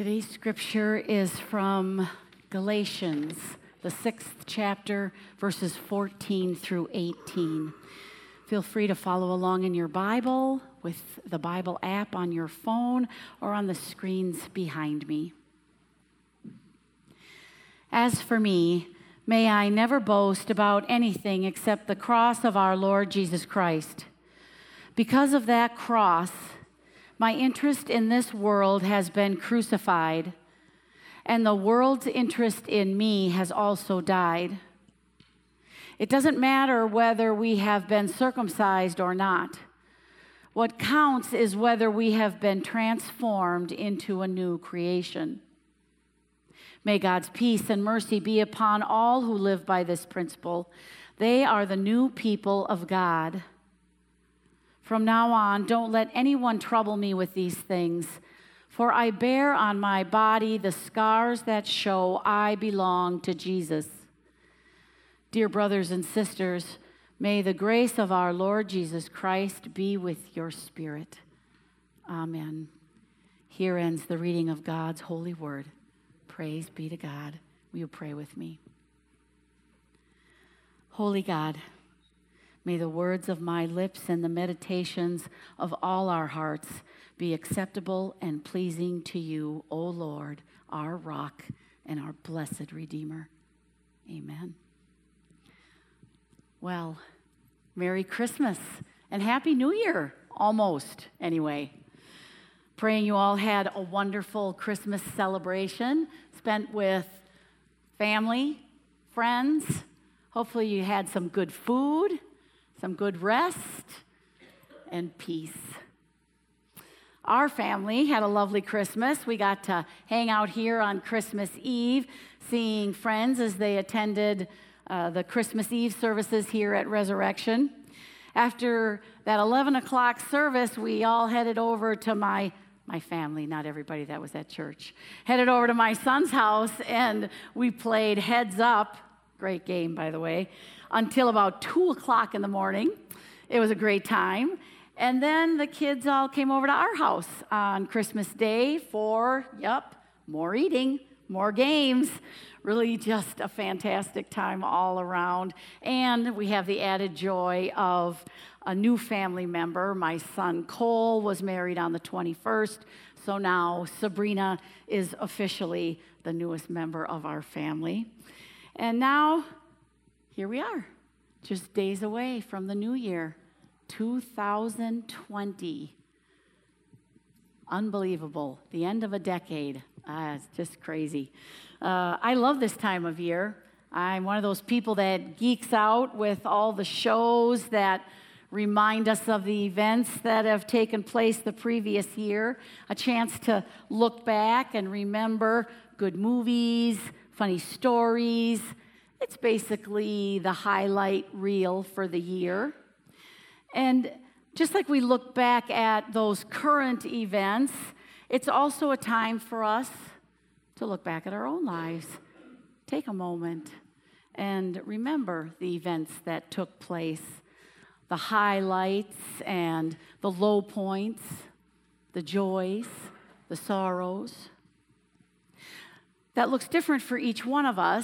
Today's scripture is from Galatians, the 6th chapter, verses 14 through 18. Feel free to follow along in your Bible with the Bible app on your phone or on the screens behind me. As for me, may I never boast about anything except the cross of our Lord Jesus Christ. Because of that cross, my interest in this world has been crucified, and the world's interest in me has also died. It doesn't matter whether we have been circumcised or not. What counts is whether we have been transformed into a new creation. May God's peace and mercy be upon all who live by this principle. They are the new people of God. From now on, don't let anyone trouble me with these things, for I bear on my body the scars that show I belong to Jesus. Dear brothers and sisters, may the grace of our Lord Jesus Christ be with your spirit. Amen. Here ends the reading of God's holy word. Praise be to God. Will you pray with me? Holy God, may the words of my lips and the meditations of all our hearts be acceptable and pleasing to you, O Lord, our rock and our blessed Redeemer. Amen. Well, Merry Christmas and Happy New Year, almost, anyway. Praying you all had a wonderful Christmas celebration spent with family, friends. Hopefully you had some good food, some good rest, and peace. Our family had a lovely Christmas. We got to hang out here on Christmas Eve, seeing friends as they attended the Christmas Eve services here at Resurrection. After that 11 o'clock service, we all headed over to my family, not everybody that was at church, headed over to my son's house, and we played Heads Up, great game, by the way, until about 2 o'clock in the morning. It was a great time. And then the kids all came over to our house on Christmas Day for, more eating, more games. Really just a fantastic time all around. And we have the added joy of a new family member. My son Cole was married on the 21st, so now Sabrina is officially the newest member of our family. And now, here we are, just days away from the new year, 2020. Unbelievable, the end of a decade. It's just crazy. I love this time of year. I'm one of those people that geeks out with all the shows that remind us of the events that have taken place the previous year, a chance to look back and remember good movies, funny stories. It's basically the highlight reel for the year. And just like we look back at those current events, it's also a time for us to look back at our own lives. Take a moment and remember the events that took place, the highlights and the low points, the joys, the sorrows. That looks different for each one of us.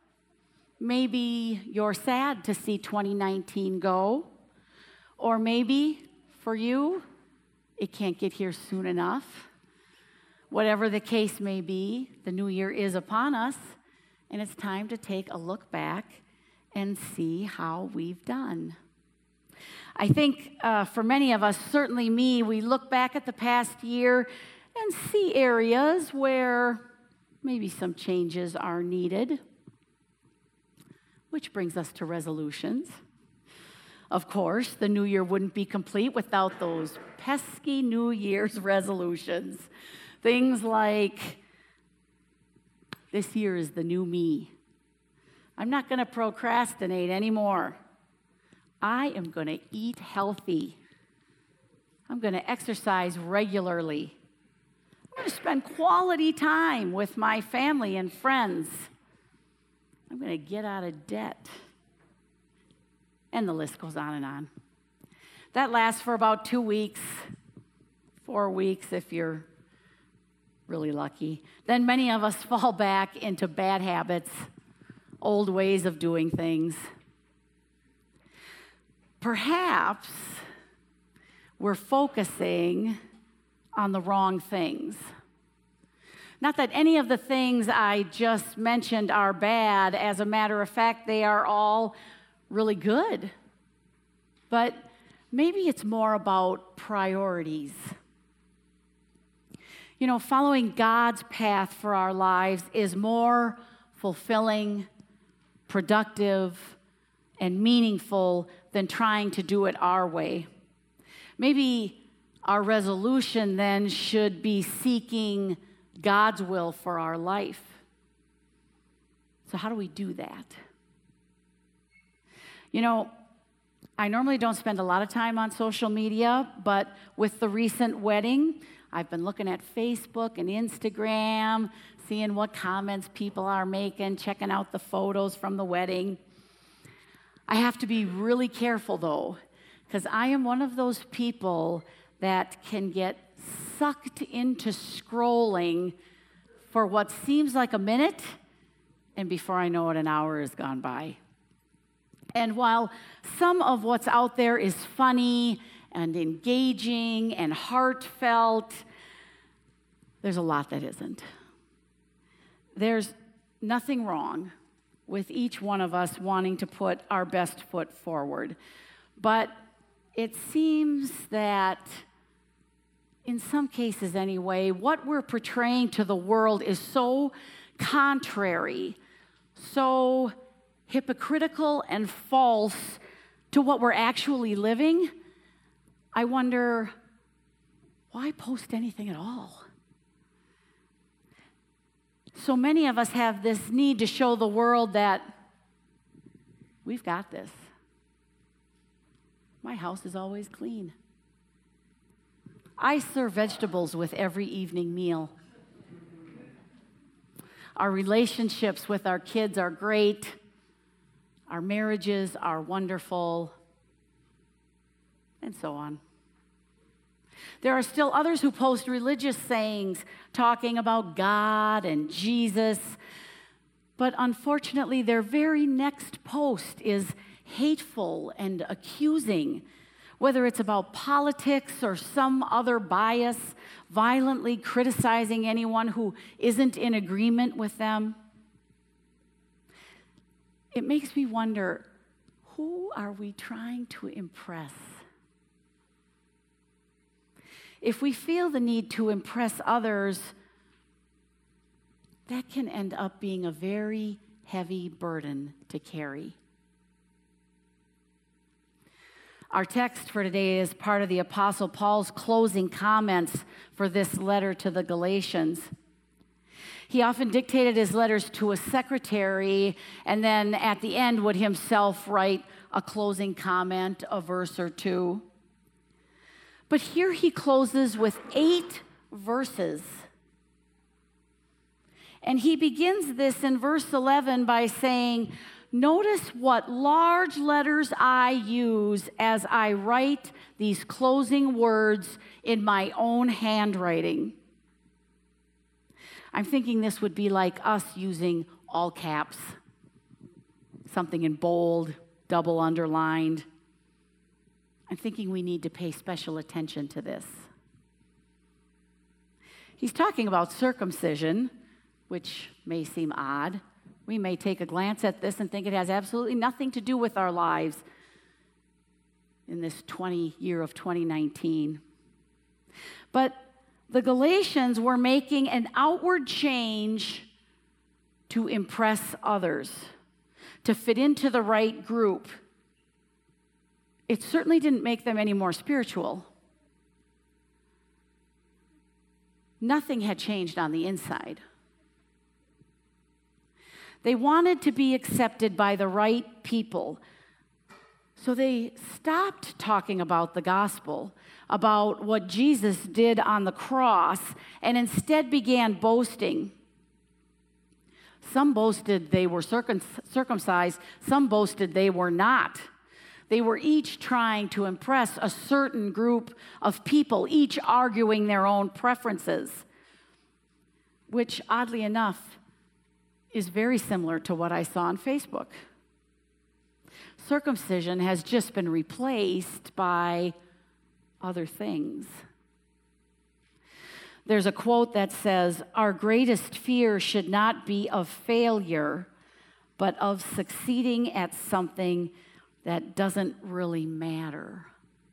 Maybe you're sad to see 2019 go, or maybe for you, it can't get here soon enough. Whatever the case may be, the new year is upon us, and it's time to take a look back and see how we've done. I think for many of us, certainly me, we look back at the past year and see areas where maybe some changes are needed, which brings us to resolutions. Of course, the new year wouldn't be complete without those pesky New Year's resolutions. Things like, this year is the new me. I'm not going to procrastinate anymore. I am going to eat healthy. I'm going to exercise regularly. I'm going to spend quality time with my family and friends. I'm going to get out of debt. And the list goes on and on. That lasts for about 2 weeks, 4 weeks if you're really lucky, then many of us fall back into bad habits, old ways of doing things. Perhaps we're focusing on the wrong things. Not that any of the things I just mentioned are bad. As a matter of fact, they are all really good. But maybe it's more about priorities. You know, following God's path for our lives is more fulfilling, productive, and meaningful than trying to do it our way. Maybe our resolution then should be seeking God's will for our life. So how do we do that? You know, I normally don't spend a lot of time on social media, but with the recent wedding, I've been looking at Facebook and Instagram, seeing what comments people are making, checking out the photos from the wedding. I have to be really careful, though, because I am one of those people that can get sucked into scrolling for what seems like a minute, and before I know it, an hour has gone by. And while some of what's out there is funny and engaging and heartfelt, there's a lot that isn't. There's nothing wrong with each one of us wanting to put our best foot forward. But it seems that, in some cases anyway, what we're portraying to the world is so contrary, so hypocritical and false to what we're actually living. I wonder, why post anything at all? So many of us have this need to show the world that we've got this. My house is always clean. I serve vegetables with every evening meal. Our relationships with our kids are great. Our marriages are wonderful, and so on. There are still others who post religious sayings talking about God and Jesus, but unfortunately, their very next post is hateful and accusing, whether it's about politics or some other bias, violently criticizing anyone who isn't in agreement with them. It makes me wonder, who are we trying to impress? If we feel the need to impress others, that can end up being a very heavy burden to carry. Our text for today is part of the Apostle Paul's closing comments for this letter to the Galatians. He often dictated his letters to a secretary, and then at the end would himself write a closing comment, a verse or two. But here he closes with 8 verses. And he begins this in verse 11 by saying, "Notice what large letters I use as I write these closing words in my own handwriting." I'm thinking this would be like us using all caps, something in bold, double underlined. I'm thinking we need to pay special attention to this. He's talking about circumcision, which may seem odd. We may take a glance at this and think it has absolutely nothing to do with our lives in this year of 2019. But the Galatians were making an outward change to impress others, to fit into the right group. It certainly didn't make them any more spiritual. Nothing had changed on the inside. They wanted to be accepted by the right people. So they stopped talking about the gospel, about what Jesus did on the cross, and instead began boasting. Some boasted they were circumcised, some boasted they were not. They were each trying to impress a certain group of people, each arguing their own preferences. which oddly enough is very similar to what I saw on Facebook. Circumcision has just been replaced by other things. There's a quote that says, "Our greatest fear should not be of failure, but of succeeding at something that doesn't really matter."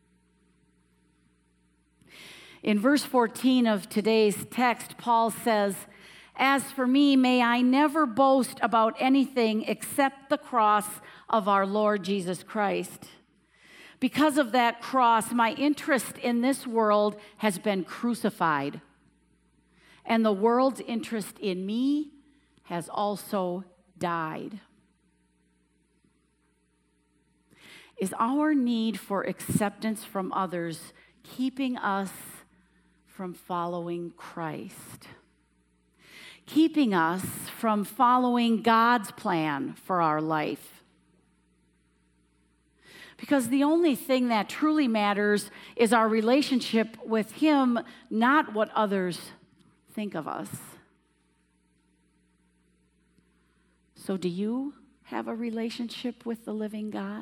In verse 14 of today's text, Paul says, "As for me, may I never boast about anything except the cross of our Lord Jesus Christ. Because of that cross, my interest in this world has been crucified, and the world's interest in me has also died." Is our need for acceptance from others keeping us from following Christ? Keeping us from following God's plan for our life? Because the only thing that truly matters is our relationship with Him, not what others think of us. So do you have a relationship with the living God?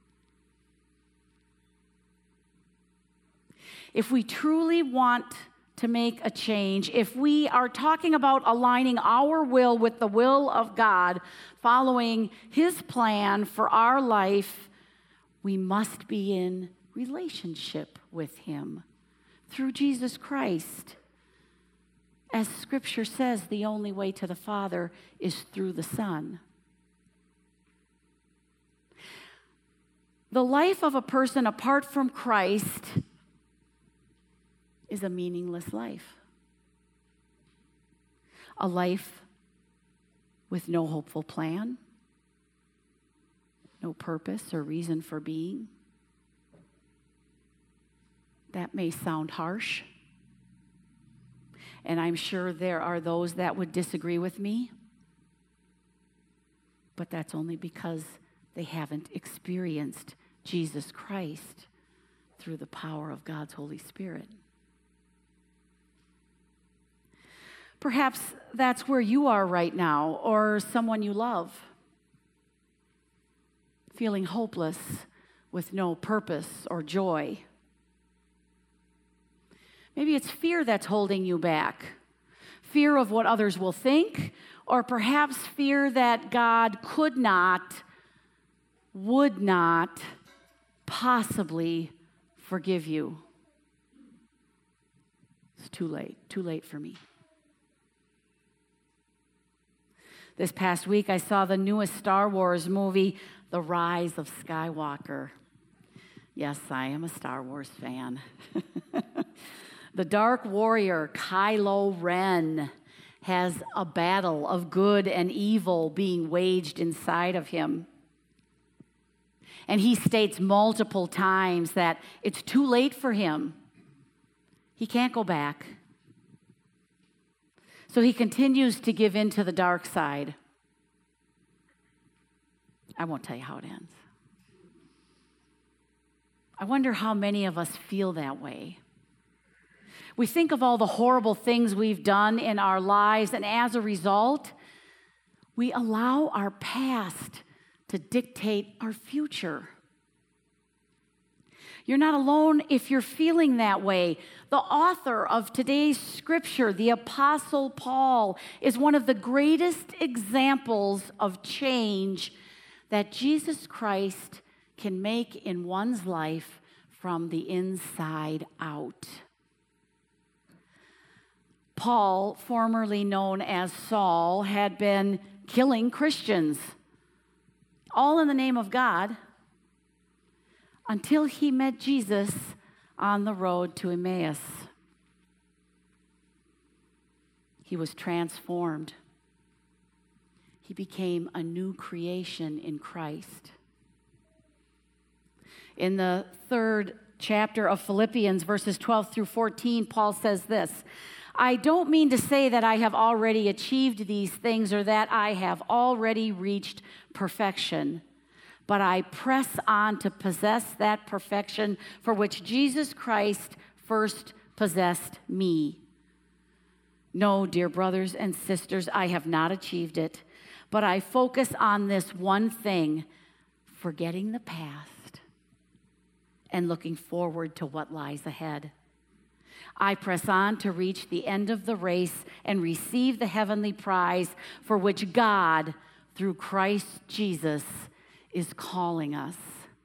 If we truly want to make a change, if we are talking about aligning our will with the will of God, following His plan for our life, we must be in relationship with Him through Jesus Christ. As Scripture says, the only way to the Father is through the Son. The life of a person apart from Christ is a meaningless life. A life with no hopeful plan, no purpose or reason for being. That may sound harsh, and I'm sure there are those that would disagree with me, but that's only because they haven't experienced Jesus Christ through the power of God's Holy Spirit. Perhaps that's where you are right now, or someone you love, feeling hopeless with no purpose or joy. Maybe it's fear that's holding you back. Fear of what others will think, or perhaps fear that God could not, would not possibly forgive you. It's too late for me. This past week, I saw the newest Star Wars movie, The Rise of Skywalker. Yes, I am a Star Wars fan. The Dark Warrior, Kylo Ren, has a battle of good and evil being waged inside of him. And he states multiple times that it's too late for him. He can't go back. So he continues to give in to the dark side. I won't tell you how it ends. I wonder how many of us feel that way. We think of all the horrible things we've done in our lives, and as a result, we allow our past to dictate our future. You're not alone if you're feeling that way. The author of today's scripture, the Apostle Paul, is one of the greatest examples of change that Jesus Christ can make in one's life from the inside out. Paul, formerly known as Saul, had been killing Christians, all in the name of God, until he met Jesus on the road to Emmaus. He was transformed. He became a new creation in Christ. In the 3rd chapter of Philippians, verses 12 through 14, Paul says this: "I don't mean to say that I have already achieved these things or that I have already reached perfection, but I press on to possess that perfection for which Jesus Christ first possessed me. No, dear brothers and sisters, I have not achieved it, but I focus on this one thing, forgetting the past and looking forward to what lies ahead. I press on to reach the end of the race and receive the heavenly prize for which God, through Christ Jesus, is calling us.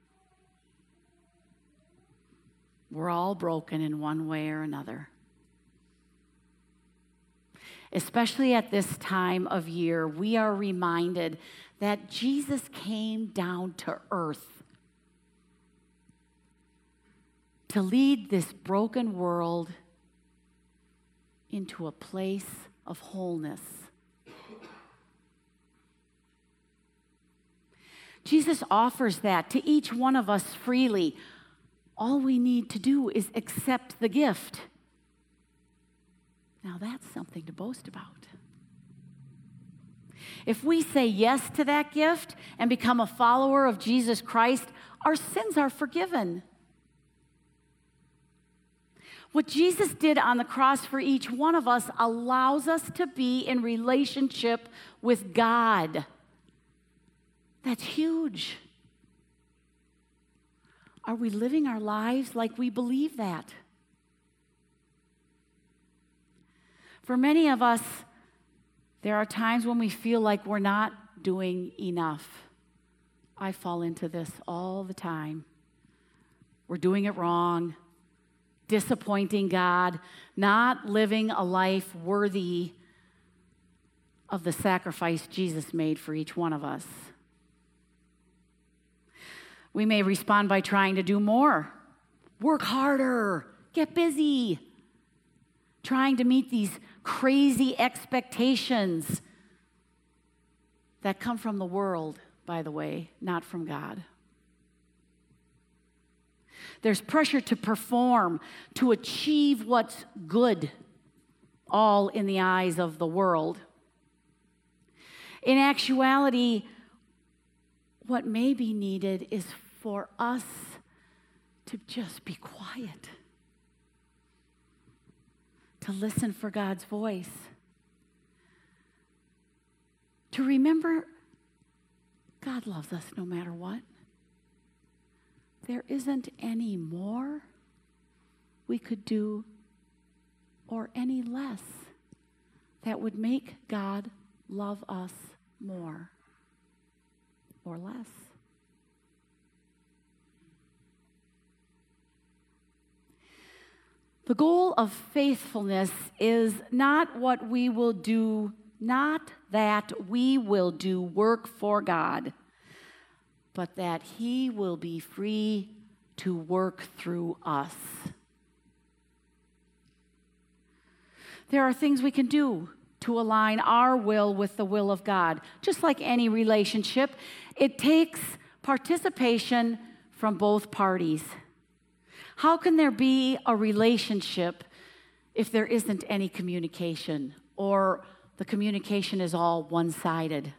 We're all broken in one way or another. Especially at this time of year, we are reminded that Jesus came down to earth to lead this broken world into a place of wholeness. Jesus offers that to each one of us freely. All we need to do is accept the gift. Now that's something to boast about. If we say yes to that gift and become a follower of Jesus Christ, our sins are forgiven. What Jesus did on the cross for each one of us allows us to be in relationship with God. That's huge. Are we living our lives like we believe that? For many of us, there are times when we feel like we're not doing enough. I fall into this all the time. We're doing it wrong, disappointing God, not living a life worthy of the sacrifice Jesus made for each one of us. We may respond by trying to do more, work harder, get busy, trying to meet these crazy expectations that come from the world, by the way, not from God. There's pressure to perform, to achieve what's good, all in the eyes of the world. In actuality, what may be needed is for us to just be quiet, to listen for God's voice, to remember God loves us no matter what. There isn't any more we could do or any less that would make God love us more or less. The goal of faithfulness is not what we will do, not that we will do work for God, but that He will be free to work through us. There are things we can do to align our will with the will of God. Just like any relationship, it takes participation from both parties. How can there be a relationship if there isn't any communication, or the communication is all one-sided?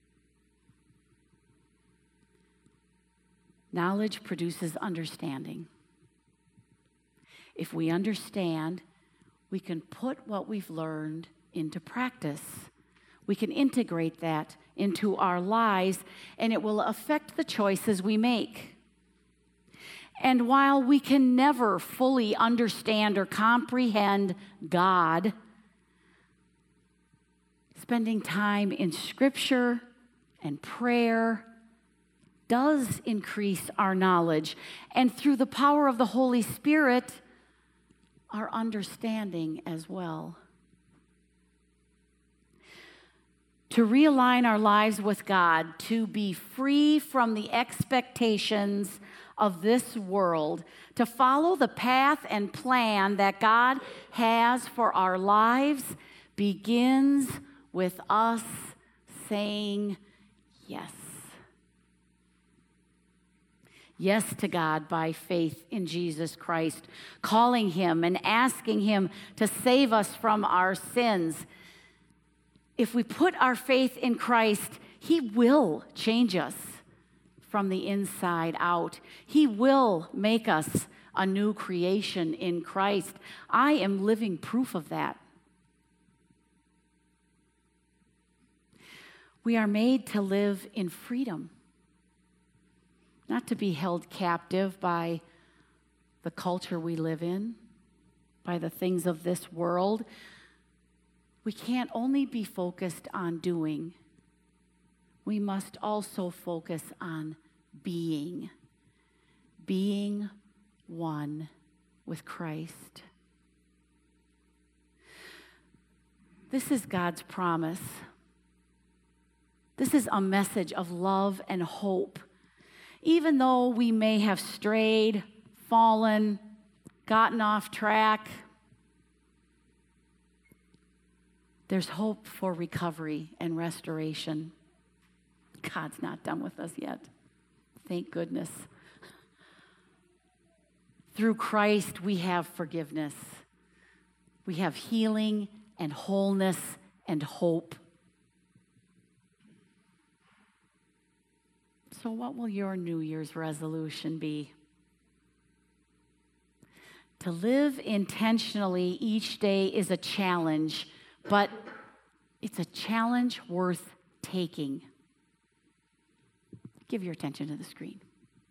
Knowledge produces understanding. If we understand, we can put what we've learned into practice. We can integrate that into our lives, and it will affect the choices we make. And while we can never fully understand or comprehend God, spending time in Scripture and prayer does increase our knowledge, and through the power of the Holy Spirit, our understanding as well. To realign our lives with God, to be free from the expectations of this world, to follow the path and plan that God has for our lives, begins with us saying yes. Yes to God by faith in Jesus Christ, calling Him and asking Him to save us from our sins. If we put our faith in Christ, He will change us from the inside out. He will make us a new creation in Christ. I am living proof of that. We are made to live in freedom, not to be held captive by the culture we live in, by the things of this world. We can't only be focused on doing. We must also focus on being one with Christ. This is God's promise. This is a message of love and hope. Even though we may have strayed, fallen, gotten off track, there's hope for recovery and restoration. God's not done with us yet. Thank goodness. Through Christ, we have forgiveness. We have healing and wholeness and hope. So what will your New Year's resolution be? To live intentionally each day is a challenge, but it's a challenge worth taking. Give your attention to the screen.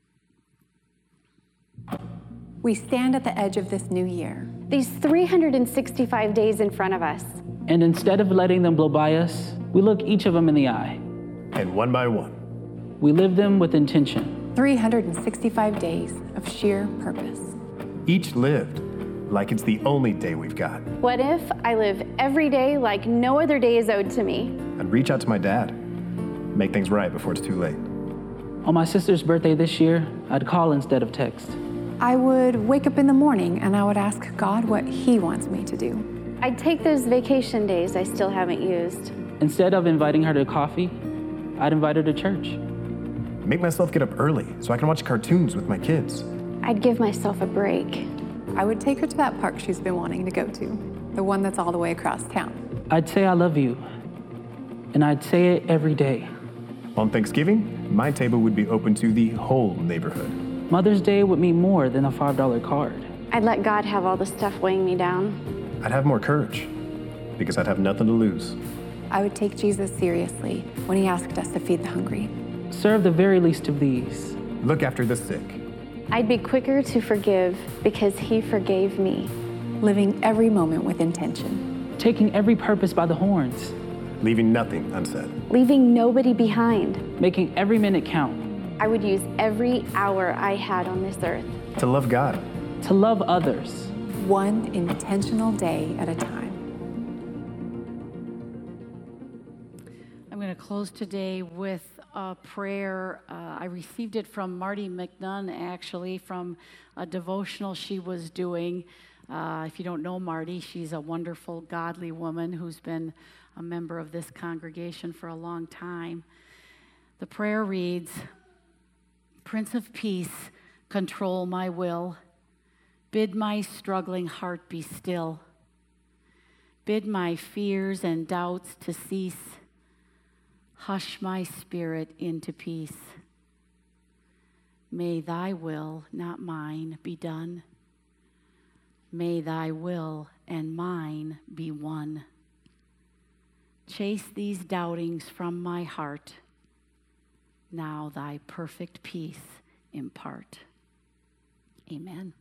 We stand at the edge of this new year. These 365 days in front of us. And instead of letting them blow by us, we look each of them in the eye. And one by one, we live them with intention. 365 days of sheer purpose. each lived like it's the only day we've got. What if I live every day like no other day is owed to me? I'd reach out to my dad, make things right before it's too late. On my sister's birthday this year, I'd call instead of text. I would wake up in the morning and I would ask God what He wants me to do. I'd take those vacation days I still haven't used. Instead of inviting her to coffee, I'd invite her to church. Make myself get up early so I can watch cartoons with my kids. I'd give myself a break. I would take her to that park she's been wanting to go to, the one that's all the way across town. I'd say I love you, and I'd say it every day. On Thanksgiving, my table would be open to the whole neighborhood. Mother's Day would mean more than a $5 card. I'd let God have all the stuff weighing me down. I'd have more courage because I'd have nothing to lose. I would take Jesus seriously when He asked us to feed the hungry. Serve the very least of these. Look after the sick. I'd be quicker to forgive because He forgave me. Living every moment with intention. Taking every purpose by the horns. Leaving nothing unsaid. Leaving nobody behind. Making every minute count. I would use every hour I had on this earth. To love God. To love others. One intentional day at a time. I'm going to close today with a prayer. I received it from Marty McNunn, actually, from a devotional she was doing. If you don't know Marty, she's a wonderful, godly woman who's been a member of this congregation for a long time. The prayer reads, Prince of Peace, control my will. Bid my struggling heart be still. Bid my fears and doubts to cease. Hush my spirit into peace. May thy will, not mine, be done. May thy will and mine be one. Chase these doubtings from my heart. Now thy perfect peace impart. Amen.